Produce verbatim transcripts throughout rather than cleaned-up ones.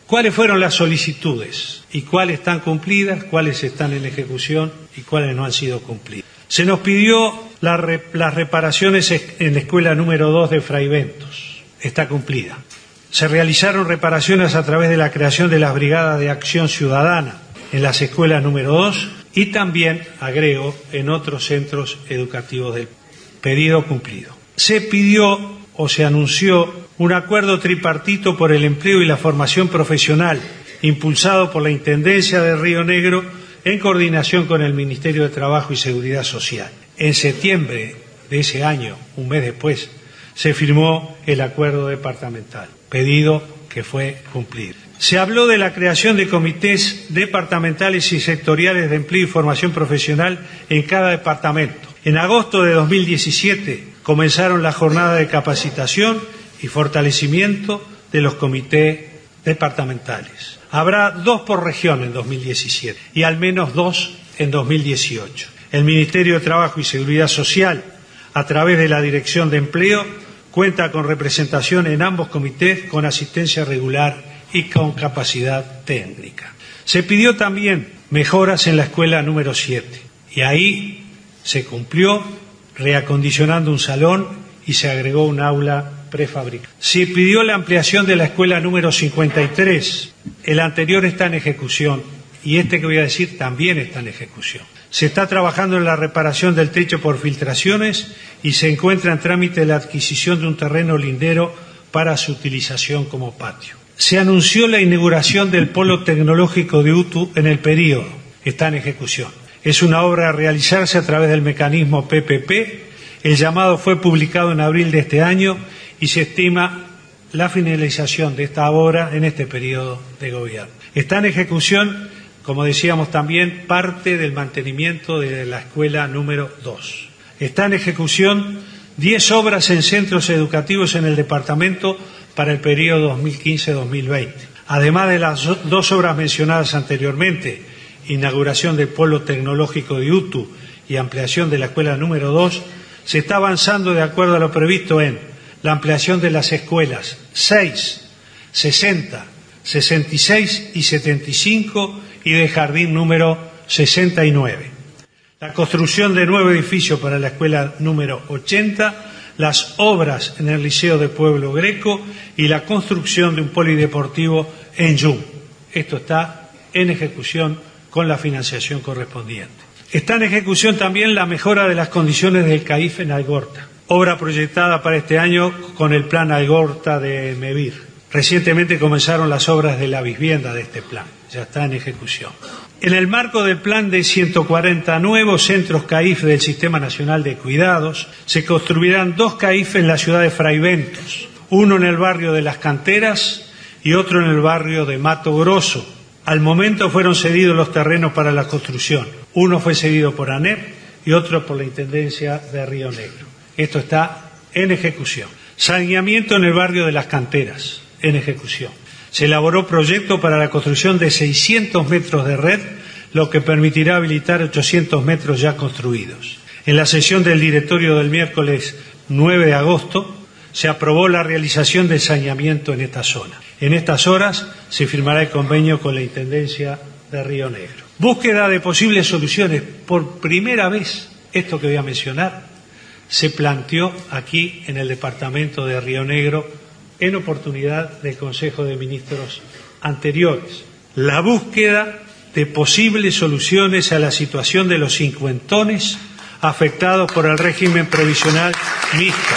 ¿Cuáles fueron las solicitudes? ¿Y cuáles están cumplidas? ¿Cuáles están en ejecución? ¿Y cuáles no han sido cumplidas? Se nos pidió la re, las reparaciones en la escuela número dos de Fray Bentos. Está cumplida. Se realizaron reparaciones a través de la creación de las brigadas de acción ciudadana en las escuelas número dos y también, agrego, en otros centros educativos del pedido cumplido. Se pidió o se anunció un acuerdo tripartito por el empleo y la formación profesional, impulsado por la Intendencia de Río Negro en coordinación con el Ministerio de Trabajo y Seguridad Social. En septiembre de ese año, un mes después, se firmó el acuerdo departamental, pedido que fue cumplido. Se habló de la creación de comités departamentales y sectoriales de empleo y formación profesional en cada departamento. En agosto de dos mil diecisiete comenzaron las jornadas de capacitación y fortalecimiento de los comités departamentales. Habrá dos por región en dos mil diecisiete y al menos dos en dos mil dieciocho. El Ministerio de Trabajo y Seguridad Social, a través de la Dirección de Empleo, cuenta con representación en ambos comités con asistencia regular y con capacidad técnica. Se pidió también mejoras en la escuela número siete y ahí se cumplió reacondicionando un salón y se agregó un aula prefabricada. Se pidió la ampliación de la escuela número cincuenta y tres. El anterior está en ejecución y este que voy a decir también está en ejecución. Se está trabajando en la reparación del techo por filtraciones y se encuentra en trámite la adquisición de un terreno lindero para su utilización como patio. Se anunció la inauguración del Polo Tecnológico de Utu en el período. Está en ejecución. Es una obra a realizarse a través del mecanismo P P P. El llamado fue publicado en abril de este año y se estima la finalización de esta obra en este periodo de gobierno. Está en ejecución, como decíamos también, parte del mantenimiento de la escuela número dos. Está en ejecución diez obras en centros educativos en el departamento para el periodo dos mil quince a dos mil veinte. Además de las dos obras mencionadas anteriormente, inauguración del Polo Tecnológico de Utu y ampliación de la escuela número dos, se está avanzando de acuerdo a lo previsto en la ampliación de las escuelas seis, sesenta, sesenta y seis y setenta y cinco y de jardín número sesenta y nueve. La construcción de nuevo edificio para la escuela número ochenta, las obras en el Liceo de Pueblo Greco y la construcción de un polideportivo en Yum. Esto está en ejecución con la financiación correspondiente. Está en ejecución también la mejora de las condiciones del C A I F en Algorta, obra proyectada para este año con el plan Algorta de MEVIR. Recientemente comenzaron las obras de la vivienda de este plan, ya está en ejecución. En el marco del plan de ciento cuarenta nuevos centros C A I F del Sistema Nacional de Cuidados, se construirán dos C A I F en la ciudad de Fray Bentos, uno en el barrio de Las Canteras y otro en el barrio de Mato Grosso. Al momento fueron cedidos los terrenos para la construcción. Uno fue cedido por ANEP y otro por la Intendencia de Río Negro. Esto está en ejecución. Saneamiento en el barrio de Las Canteras, en ejecución. Se elaboró proyecto para la construcción de seiscientos metros de red, lo que permitirá habilitar ochocientos metros ya construidos. En la sesión del directorio del miércoles nueve de agosto se aprobó la realización del saneamiento en esta zona. En estas horas se firmará el convenio con la Intendencia de Río Negro. Búsqueda de posibles soluciones. Por primera vez, esto que voy a mencionar, se planteó aquí en el departamento de Río Negro en oportunidad del Consejo de Ministros anteriores. La búsqueda de posibles soluciones a la situación de los cincuentones afectados por el régimen provisional mixto.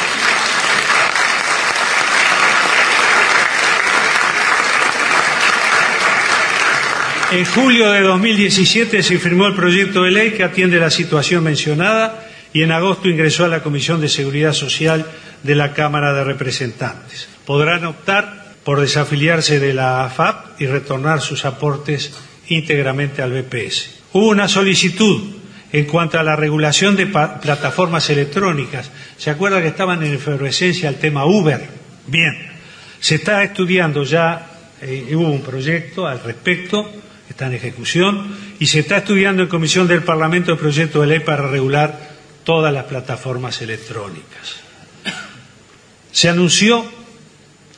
En julio de dos mil diecisiete se firmó el proyecto de ley que atiende la situación mencionada y en agosto ingresó a la Comisión de Seguridad Social de la Cámara de Representantes. Podrán optar por desafiliarse de la A F A P y retornar sus aportes íntegramente al B P S. Hubo una solicitud en cuanto a la regulación de plataformas electrónicas. ¿Se acuerda que estaban en efervescencia el tema Uber? Bien, se está estudiando ya, eh, hubo un proyecto al respecto, está en ejecución, y se está estudiando en Comisión del Parlamento el proyecto de ley para regular todas las plataformas electrónicas. Se anunció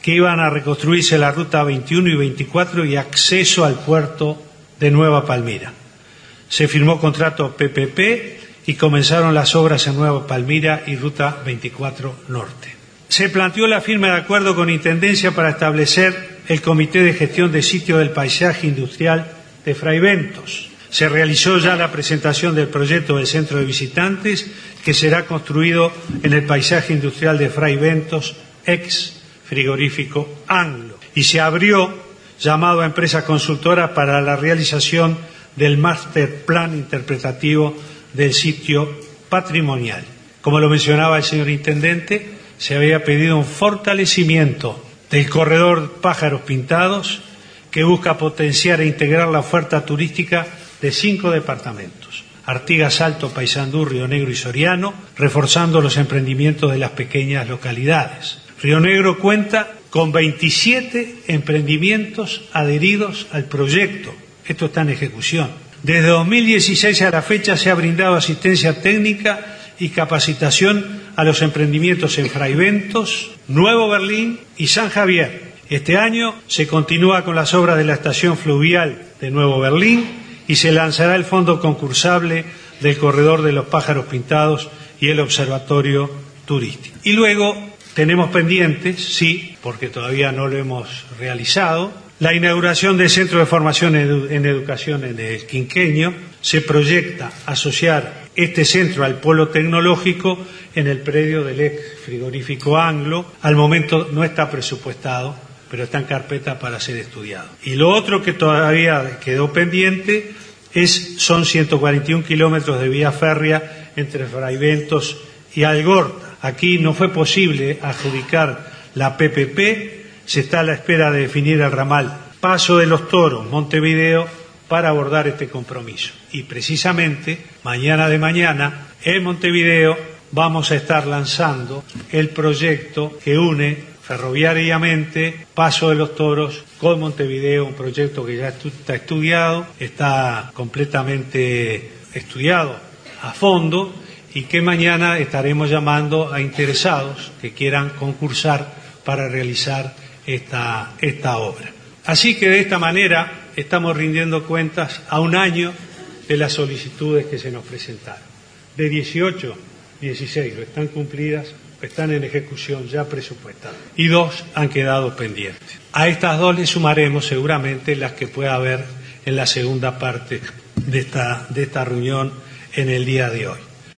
que iban a reconstruirse la ruta veintiuno y veinticuatro y acceso al puerto de Nueva Palmira. Se firmó contrato P P P y comenzaron las obras en Nueva Palmira y ruta veinticuatro Norte. Se planteó la firma de acuerdo con Intendencia para establecer el Comité de Gestión de Sitio del Paisaje Industrial de Fraiventos. Se realizó ya la presentación del proyecto del centro de visitantes que será construido en el paisaje industrial de Fraiventos, ex frigorífico Anglo. Y se abrió llamado a empresas consultoras para la realización del Master Plan interpretativo del sitio patrimonial. Como lo mencionaba el señor Intendente, se había pedido un fortalecimiento del corredor Pájaros Pintados que busca potenciar e integrar la oferta turística de cinco departamentos: Artigas, Alto, Paysandú, Río Negro y Soriano, reforzando los emprendimientos de las pequeñas localidades. Río Negro cuenta con veintisiete emprendimientos adheridos al proyecto. Esto está en ejecución. Desde dos mil dieciséis a la fecha se ha brindado asistencia técnica y capacitación a los emprendimientos en Fraiventos, Nuevo Berlín y San Javier. Este año se continúa con las obras de la estación fluvial de Nuevo Berlín y se lanzará el fondo concursable del corredor de los Pájaros Pintados y el observatorio turístico. Y luego tenemos pendientes, sí, porque todavía no lo hemos realizado, la inauguración del Centro de Formación en Educación en el Quinqueño. Se proyecta asociar este centro al polo tecnológico en el predio del ex frigorífico Anglo. Al momento no está presupuestado, pero está en carpeta para ser estudiado. Y lo otro que todavía quedó pendiente es, son ciento cuarenta y un kilómetros de vía férrea entre Fraiventos y Algorta. Aquí no fue posible adjudicar la P P P, se está a la espera de definir el ramal Paso de los Toros, Montevideo, para abordar este compromiso. Y precisamente, mañana de mañana, en Montevideo, vamos a estar lanzando el proyecto que une ferroviariamente Paso de los Toros con Montevideo, un proyecto que ya está estudiado, está completamente estudiado a fondo y que mañana estaremos llamando a interesados que quieran concursar para realizar esta, esta obra. Así que de esta manera estamos rindiendo cuentas a un año de las solicitudes que se nos presentaron. De dieciocho, dieciséis están cumplidas, están en ejecución ya presupuestadas y dos han quedado pendientes. A estas dos le sumaremos seguramente las que pueda haber en la segunda parte de esta, de esta reunión en el día de hoy.